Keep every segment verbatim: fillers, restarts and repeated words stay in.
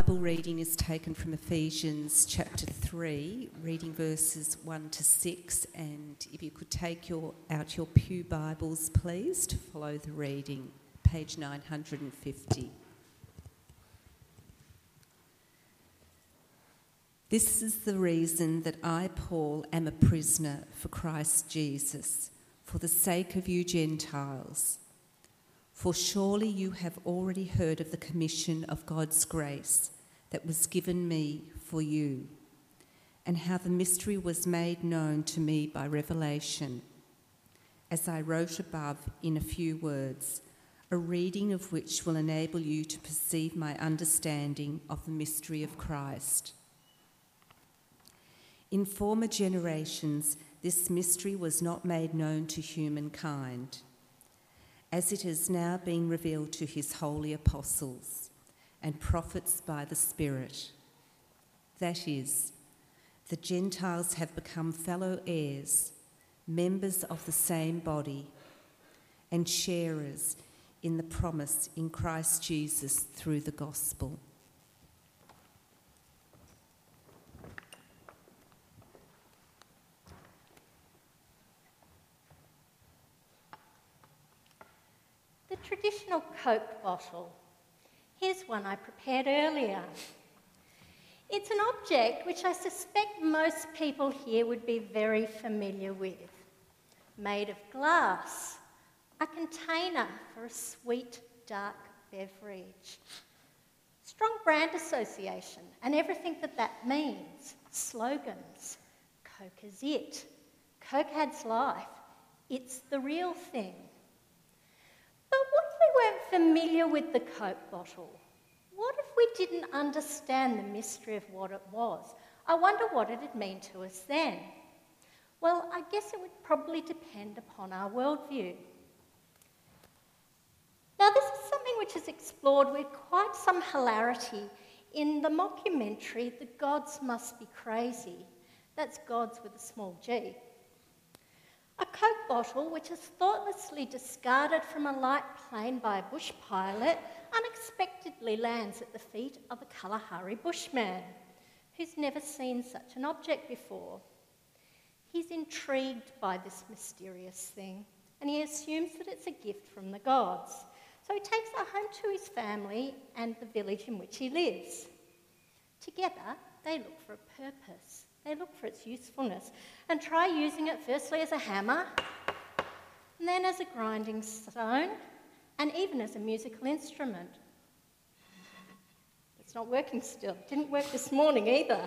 Bible reading is taken from Ephesians chapter three, reading verses one to six, and if you could take your, out your pew Bibles, please, to follow the reading, page nine hundred fifty. This is the reason that I, Paul, am a prisoner for Christ Jesus, for the sake of you Gentiles. For surely you have already heard of the commission of God's grace that was given me for you, and how the mystery was made known to me by revelation, as I wrote above in a few words, a reading of which will enable you to perceive my understanding of the mystery of Christ. In former generations, this mystery was not made known to humankind, as it has now been revealed to his holy apostles and prophets by the Spirit. That is, the Gentiles have become fellow heirs, members of the same body, and sharers in the promise in Christ Jesus through the gospel. Traditional Coke bottle. Here's one I prepared earlier. It's an object which I suspect most people here would be very familiar with. Made of glass, a container for a sweet, dark beverage. Strong brand association and everything that that means. Slogans. Coke is it. Coke adds life. It's the real thing. But what if we weren't familiar with the Coke bottle? What if we didn't understand the mystery of what it was? I wonder what it'd mean to us then. Well, I guess it would probably depend upon our worldview. Now, this is something which is explored with quite some hilarity in the mockumentary The Gods Must Be Crazy. That's gods with a small g. A Coke bottle, which is thoughtlessly discarded from a light plane by a bush pilot, unexpectedly lands at the feet of a Kalahari bushman, who's never seen such an object before. He's intrigued by this mysterious thing, and he assumes that it's a gift from the gods. So he takes it home to his family and the village in which he lives. Together, they look for a purpose. They look for its usefulness and try using it firstly as a hammer, and then as a grinding stone, and even as a musical instrument. It's not working still. It didn't work this morning either.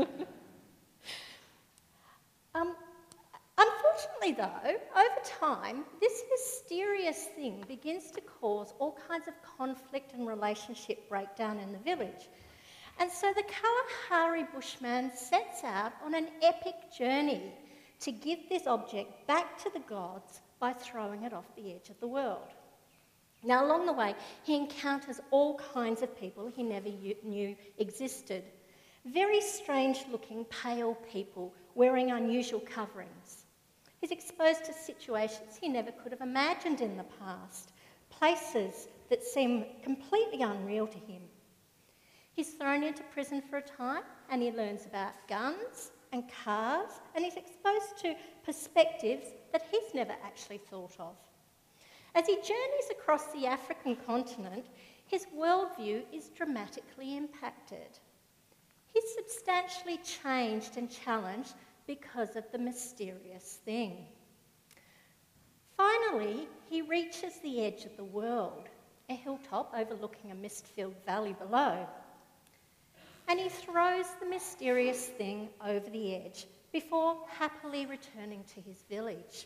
um, unfortunately, though, over time, this mysterious thing begins to cause all kinds of conflict and relationship breakdown in the village. And so the Kalahari bushman sets out on an epic journey to give this object back to the gods by throwing it off the edge of the world. Now, along the way, he encounters all kinds of people he never knew existed. Very strange-looking, pale people wearing unusual coverings. He's exposed to situations he never could have imagined in the past, places that seem completely unreal to him. He's thrown into prison for a time, and he learns about guns and cars, and he's exposed to perspectives that he's never actually thought of. As he journeys across the African continent, his worldview is dramatically impacted. He's substantially changed and challenged because of the mysterious thing. Finally, he reaches the edge of the world, a hilltop overlooking a mist-filled valley below. And he throws the mysterious thing over the edge before happily returning to his village.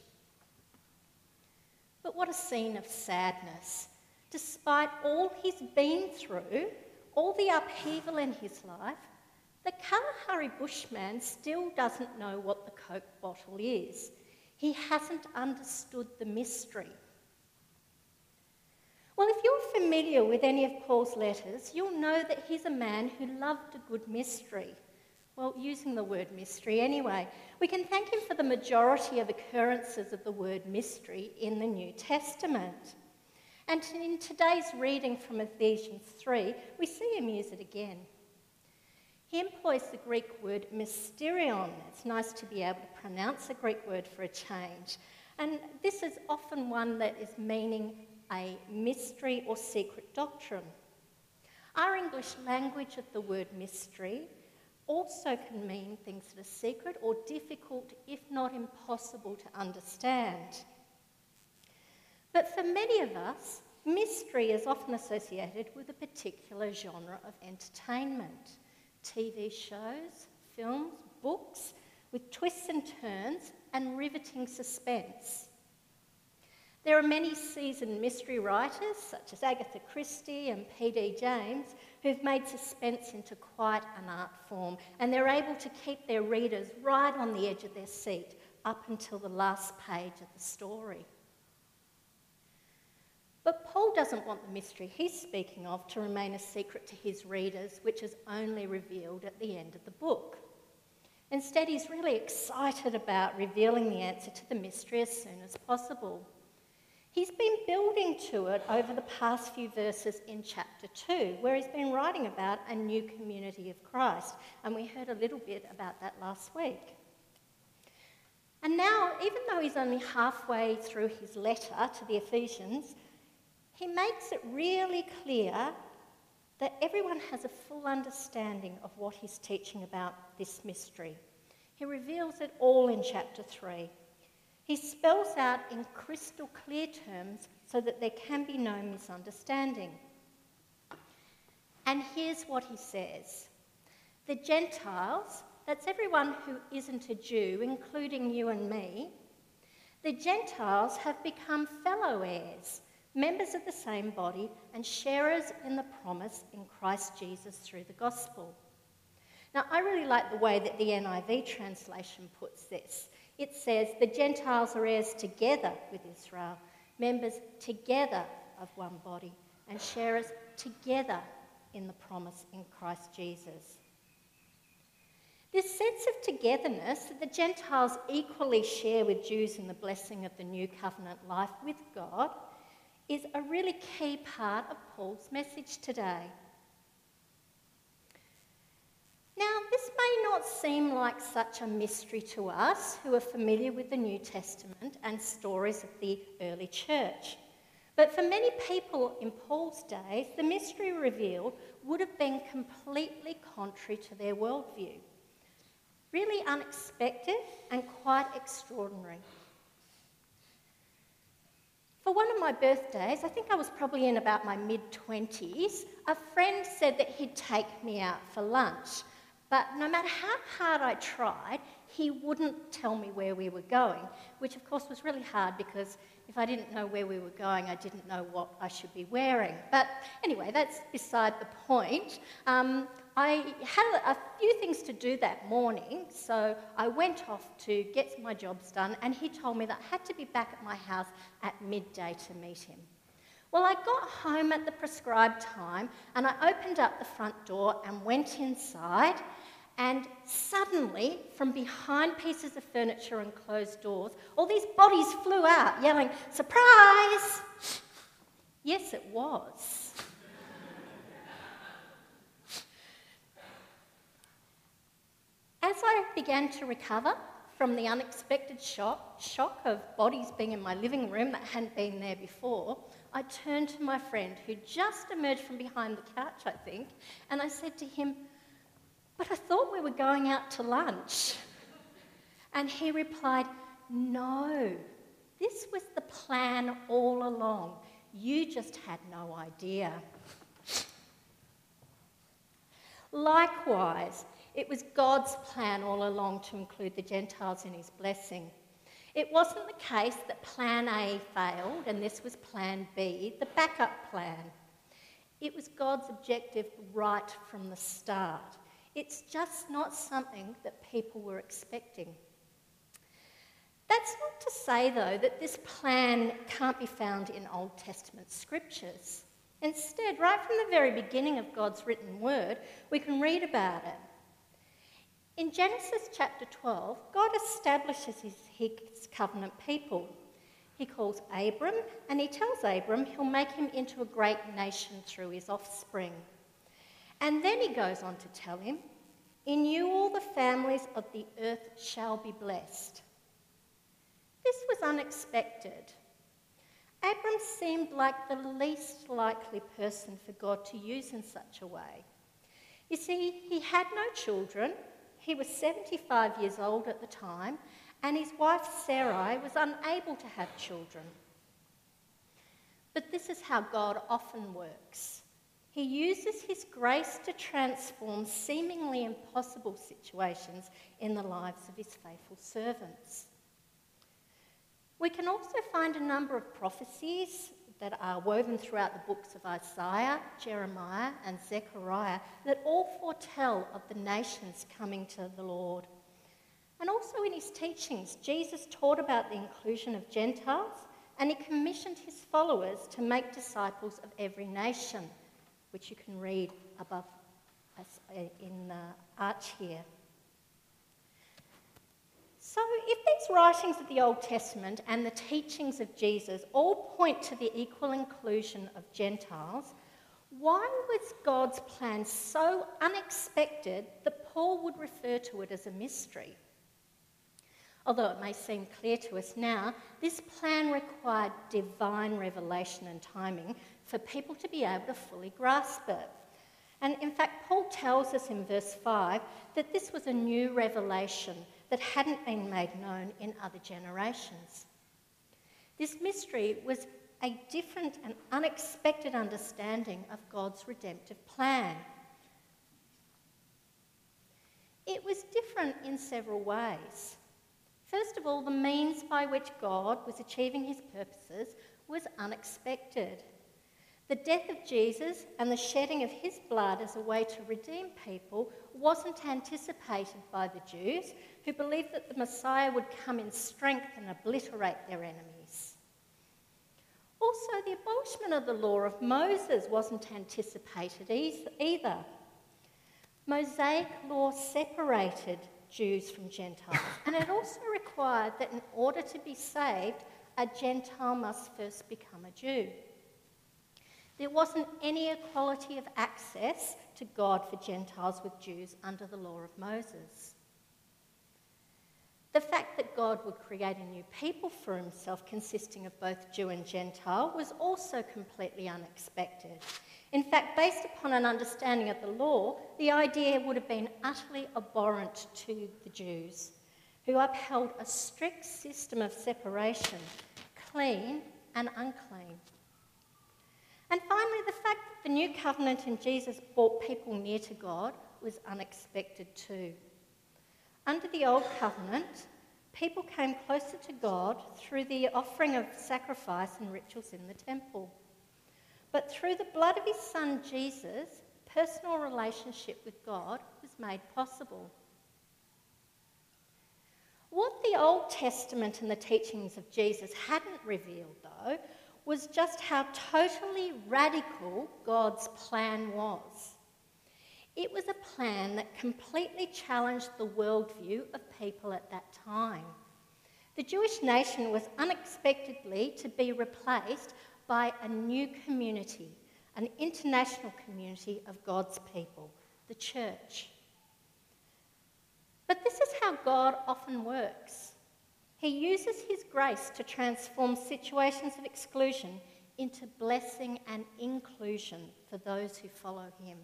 But what a scene of sadness. Despite all he's been through, all the upheaval in his life, the Kalahari bushman still doesn't know what the Coke bottle is. He hasn't understood the mystery. Well, if you're familiar with any of Paul's letters, you'll know that he's a man who loved a good mystery. Well, using the word mystery anyway, we can thank him for the majority of occurrences of the word mystery in the New Testament. And in today's reading from Ephesians three, we see him use it again. He employs the Greek word mysterion. It's nice to be able to pronounce a Greek word for a change. And this is often one that is meaning a mystery or secret doctrine. Our English language of the word mystery also can mean things that are secret or difficult, if not impossible, to understand. But for many of us, mystery is often associated with a particular genre of entertainment. T V shows, films, books, with twists and turns and riveting suspense. There are many seasoned mystery writers, such as Agatha Christie and P D James, who've made suspense into quite an art form, and they're able to keep their readers right on the edge of their seat up until the last page of the story. But Paul doesn't want the mystery he's speaking of to remain a secret to his readers, which is only revealed at the end of the book. Instead, he's really excited about revealing the answer to the mystery as soon as possible. He's been building to it over the past few verses in chapter two, where he's been writing about a new community of Christ, and we heard a little bit about that last week. And now, even though he's only halfway through his letter to the Ephesians, he makes it really clear that everyone has a full understanding of what he's teaching about this mystery. He reveals it all in chapter three. He spells out in crystal clear terms so that there can be no misunderstanding. And here's what he says. The Gentiles, that's everyone who isn't a Jew, including you and me, the Gentiles have become fellow heirs, members of the same body and sharers in the promise in Christ Jesus through the gospel. Now, I really like the way that the N I V translation puts this. It says, the Gentiles are heirs together with Israel, members together of one body, and sharers together in the promise in Christ Jesus. This sense of togetherness that the Gentiles equally share with Jews in the blessing of the new covenant life with God is a really key part of Paul's message today. Now, this may not seem like such a mystery to us who are familiar with the New Testament and stories of the early church. But for many people in Paul's days, the mystery revealed would have been completely contrary to their worldview. Really unexpected and quite extraordinary. For one of my birthdays, I think I was probably in about my mid-twenties, a friend said that he'd take me out for lunch. But no matter how hard I tried, he wouldn't tell me where we were going, which of course was really hard because if I didn't know where we were going, I didn't know what I should be wearing. But anyway, that's beside the point. Um, I had a few things to do that morning, so I went off to get my jobs done, and he told me that I had to be back at my house at midday to meet him. Well, I got home at the prescribed time, and I opened up the front door and went inside, and suddenly, from behind pieces of furniture and closed doors, all these bodies flew out, yelling, "Surprise!" Yes, it was. As I began to recover from the unexpected shock, shock of bodies being in my living room that hadn't been there before, I turned to my friend who just emerged from behind the couch, I think, and I said to him, "But I thought we were going out to lunch." And he replied, "No, this was the plan all along. You just had no idea." Likewise, it was God's plan all along to include the Gentiles in his blessing. It wasn't the case that plan A failed and this was plan B, the backup plan. It was God's objective right from the start. It's just not something that people were expecting. That's not to say, though, that this plan can't be found in Old Testament scriptures. Instead, right from the very beginning of God's written word, we can read about it. In Genesis chapter twelve, God establishes his, his covenant people. He calls Abram, and he tells Abram he'll make him into a great nation through his offspring. And then he goes on to tell him, In you all the families of the earth shall be blessed. This was unexpected. Abram seemed like the least likely person for God to use in such a way. You see, he had no children, he was seventy-five years old at the time, and his wife Sarai was unable to have children. But this is how God often works. He uses his grace to transform seemingly impossible situations in the lives of his faithful servants. We can also find a number of prophecies that are woven throughout the books of Isaiah, Jeremiah, and Zechariah that all foretell of the nations coming to the Lord. And also in his teachings, Jesus taught about the inclusion of Gentiles, and he commissioned his followers to make disciples of every nation, which you can read above us in the arch here. So if these writings of the Old Testament and the teachings of Jesus all point to the equal inclusion of Gentiles, why was God's plan so unexpected that Paul would refer to it as a mystery? Although it may seem clear to us now, this plan required divine revelation and timing for people to be able to fully grasp it. And in fact, Paul tells us in verse five that this was a new revelation that hadn't been made known in other generations. This mystery was a different and unexpected understanding of God's redemptive plan. It was different in several ways. First of all, the means by which God was achieving his purposes was unexpected. The death of Jesus and the shedding of his blood as a way to redeem people wasn't anticipated by the Jews, who believed that the Messiah would come in strength and obliterate their enemies. Also, the abolishment of the law of Moses wasn't anticipated either. Mosaic law separated Jews from Gentiles, and it also required that in order to be saved, a Gentile must first become a Jew. There wasn't any equality of access to God for Gentiles with Jews under the law of Moses. The fact that God would create a new people for himself consisting of both Jew and Gentile was also completely unexpected. In fact, based upon an understanding of the law, the idea would have been utterly abhorrent to the Jews, who upheld a strict system of separation, clean and unclean. And finally, the fact that the new covenant in Jesus brought people near to God was unexpected too. Under the old covenant, people came closer to God through the offering of sacrifice and rituals in the temple. But through the blood of his son Jesus, personal relationship with God was made possible. What the Old Testament and the teachings of Jesus hadn't revealed, though, was just how totally radical God's plan was. It was a plan that completely challenged the worldview of people at that time. The Jewish nation was unexpectedly to be replaced by a new community, an international community of God's people, the church. But this is how God often works. He uses his grace to transform situations of exclusion into blessing and inclusion for those who follow him.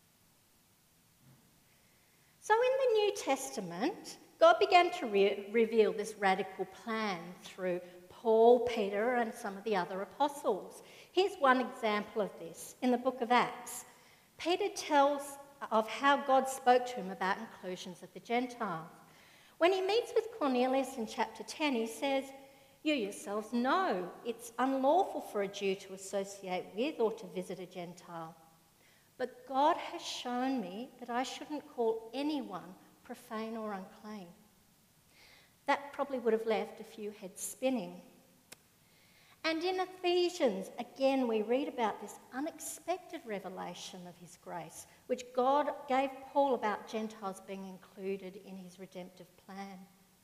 So in the New Testament, God began to re- reveal this radical plan through Paul, Peter, and some of the other apostles. Here's one example of this. In the book of Acts, Peter tells of how God spoke to him about inclusions of the Gentiles. When he meets with Cornelius in chapter ten, he says, "You yourselves know it's unlawful for a Jew to associate with or to visit a Gentile. But God has shown me that I shouldn't call anyone profane or unclean." That probably would have left a few heads spinning. And in Ephesians, again, we read about this unexpected revelation of his grace, which God gave Paul about Gentiles being included in his redemptive plan.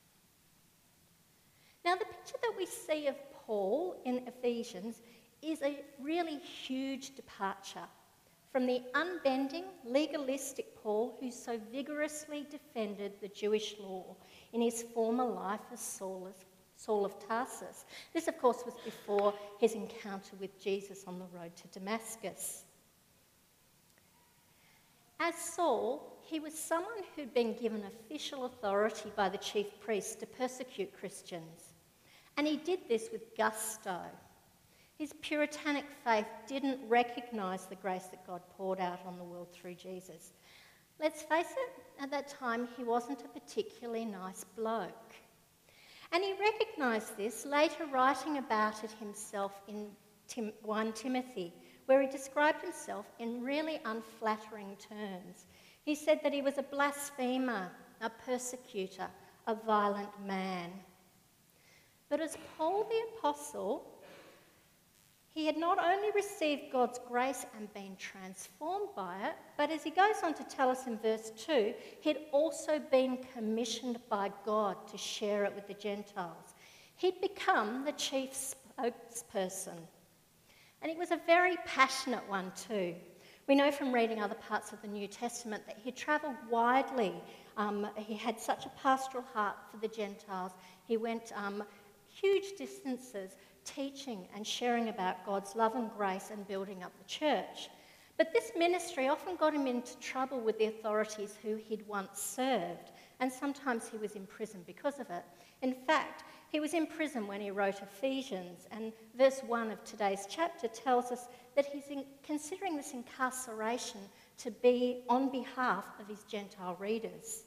Now, the picture that we see of Paul in Ephesians is a really huge departure from the unbending, legalistic Paul who so vigorously defended the Jewish law in his former life as Saul, Saul of Tarsus. This, of course, was before his encounter with Jesus on the road to Damascus. As Saul, he was someone who'd been given official authority by the chief priests to persecute Christians. And he did this with gusto. His puritanic faith didn't recognise the grace that God poured out on the world through Jesus. Let's face it, at that time he wasn't a particularly nice bloke. And he recognised this, later writing about it himself in Tim- First Timothy, where he described himself in really unflattering terms. He said that he was a blasphemer, a persecutor, a violent man. But as Paul the Apostle, he had not only received God's grace and been transformed by it, but as he goes on to tell us in verse two, he'd also been commissioned by God to share it with the Gentiles. He'd become the chief spokesperson. And he was a very passionate one too. We know from reading other parts of the New Testament that he travelled widely. Um, he had such a pastoral heart for the Gentiles. He went um, huge distances teaching and sharing about God's love and grace and building up the church. But this ministry often got him into trouble with the authorities who he'd once served, and sometimes he was in prison because of it. In fact, he was in prison when he wrote Ephesians, and verse one of today's chapter tells us that he's in, considering this incarceration to be on behalf of his Gentile readers.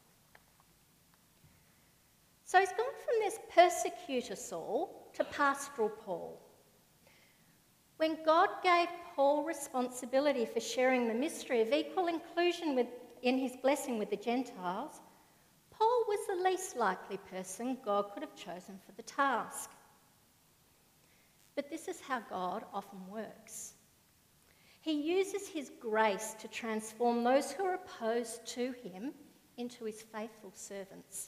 So he's gone from this persecutor Saul to pastoral Paul. When God gave Paul responsibility for sharing the mystery of equal inclusion with, in his blessing with the Gentiles, Paul was the least likely person God could have chosen for the task. But this is how God often works. He uses his grace to transform those who are opposed to him into his faithful servants.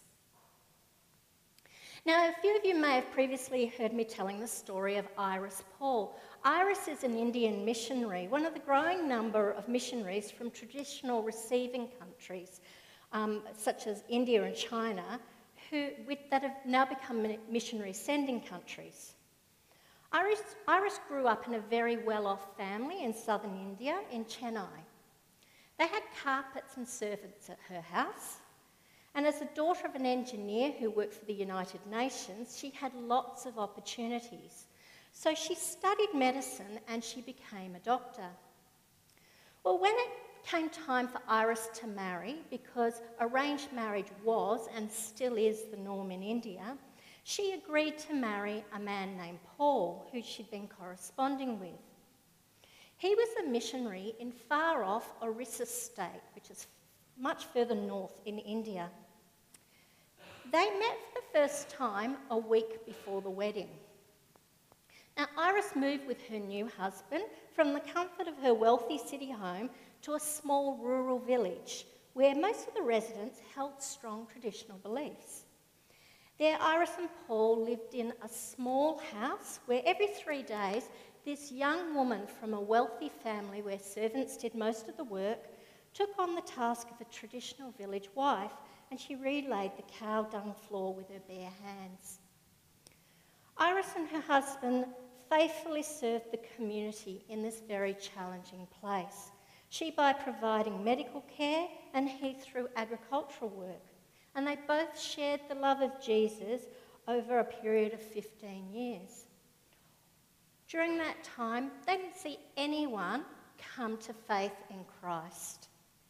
Now, a few of you may have previously heard me telling the story of Iris Paul. Iris is an Indian missionary, one of the growing number of missionaries from traditional receiving countries, um, such as India and China, who, with, that have now become missionary sending countries. Iris, Iris grew up in a very well-off family in southern India, in Chennai. They had carpets and servants at her house. And as the daughter of an engineer who worked for the United Nations, she had lots of opportunities. So she studied medicine and she became a doctor. Well, when it came time for Iris to marry, because arranged marriage was and still is the norm in India, she agreed to marry a man named Paul, who she'd been corresponding with. He was a missionary in far-off Orissa state, which is much further north in India. They met for the first time a week before the wedding. Now, Iris moved with her new husband from the comfort of her wealthy city home to a small rural village where most of the residents held strong traditional beliefs. There, Iris and Paul lived in a small house where every three days this young woman from a wealthy family where servants did most of the work took on the task of a traditional village wife, and she relayed the cow dung floor with her bare hands. Iris and her husband faithfully served the community in this very challenging place, she by providing medical care and he through agricultural work. And they both shared the love of Jesus over a period of fifteen years. During that time, they didn't see anyone come to faith in Christ.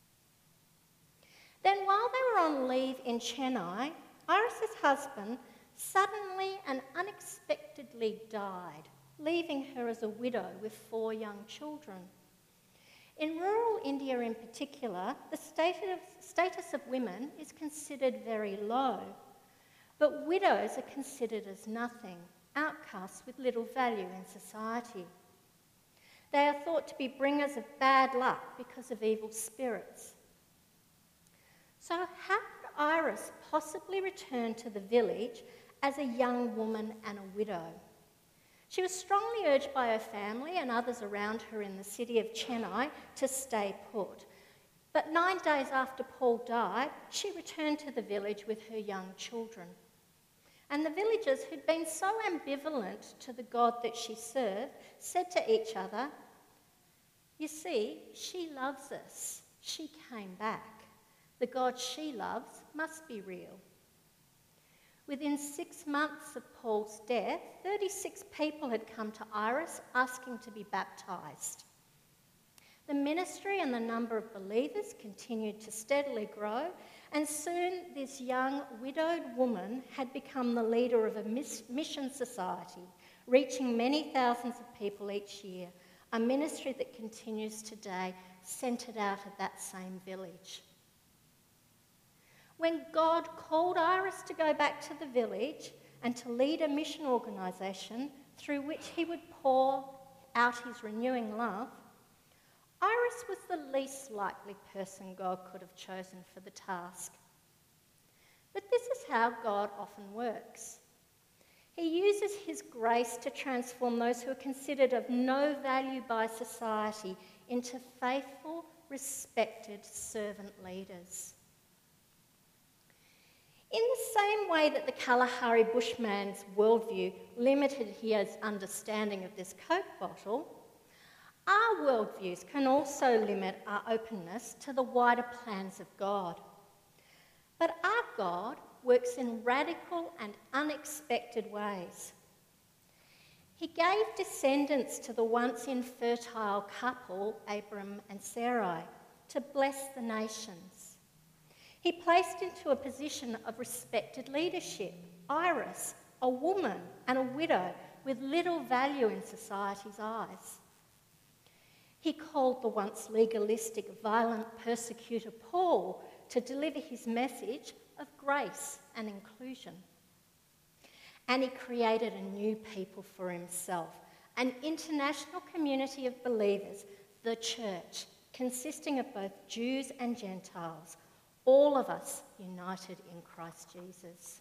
Then while they were on leave in Chennai, Iris's husband suddenly and unexpectedly died, leaving her as a widow with four young children. In rural India in particular, the status of women is considered very low, but widows are considered as nothing, outcasts with little value in society. They are thought to be bringers of bad luck because of evil spirits. So how could Iris possibly return to the village as a young woman and a widow? She was strongly urged by her family and others around her in the city of Chennai to stay put. But nine days after Paul died, she returned to the village with her young children. And the villagers, who'd been so ambivalent to the God that she served, said to each other, "You see, she loves us. She came back. The God she loves must be real." Within six months of Paul's death, thirty-six people had come to Iris asking to be baptised. The ministry and the number of believers continued to steadily grow, and soon this young widowed woman had become the leader of a mission society, reaching many thousands of people each year, a ministry that continues today, centred out of that same village. When God called Iris to go back to the village and to lead a mission organisation through which he would pour out his renewing love, Iris was the least likely person God could have chosen for the task. But this is how God often works. He uses his grace to transform those who are considered of no value by society into faithful, respected servant leaders. In the same way that the Kalahari bushman's worldview limited his understanding of this Coke bottle, our worldviews can also limit our openness to the wider plans of God. But our God works in radical and unexpected ways. He gave descendants to the once infertile couple, Abram and Sarai, to bless the nations. He placed into a position of respected leadership Iris, a woman and a widow with little value in society's eyes. He called the once legalistic, violent persecutor Paul to deliver his message of grace and inclusion. And he created a new people for himself, an international community of believers, the church, consisting of both Jews and Gentiles, all of us united in Christ Jesus.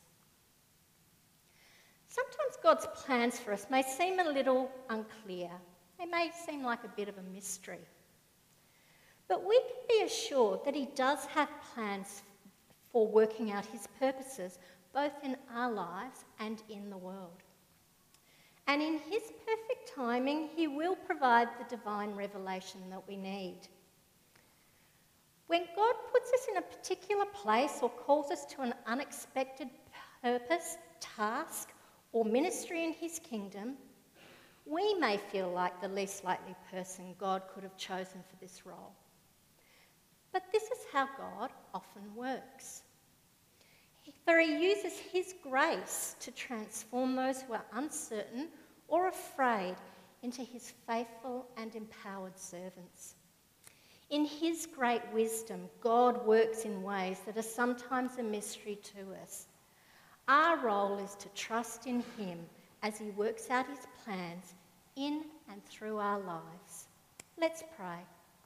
Sometimes God's plans for us may seem a little unclear. They may seem like a bit of a mystery. But we can be assured that he does have plans for working out his purposes, both in our lives and in the world. And in his perfect timing, he will provide the divine revelation that we need. When God puts us in a particular place or calls us to an unexpected purpose, task, or ministry in his kingdom, we may feel like the least likely person God could have chosen for this role. But this is how God often works. For he uses his grace to transform those who are uncertain or afraid into his faithful and empowered servants. In his great wisdom, God works in ways that are sometimes a mystery to us. Our role is to trust in him as he works out his plans in and through our lives. Let's pray.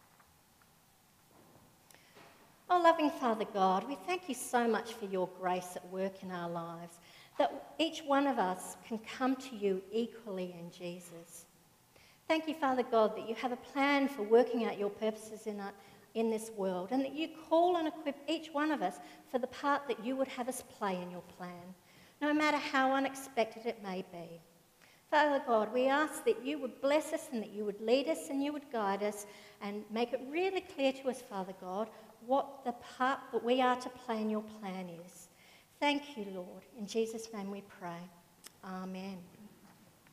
Oh, loving Father God, we thank you so much for your grace at work in our lives, that each one of us can come to you equally in Jesus. Thank you, Father God, that you have a plan for working out your purposes in, our, in this world, and that you call and equip each one of us for the part that you would have us play in your plan, no matter how unexpected it may be. Father God, we ask that you would bless us and that you would lead us and you would guide us and make it really clear to us, Father God, what the part that we are to play in your plan is. Thank you, Lord. In Jesus' name we pray. Amen.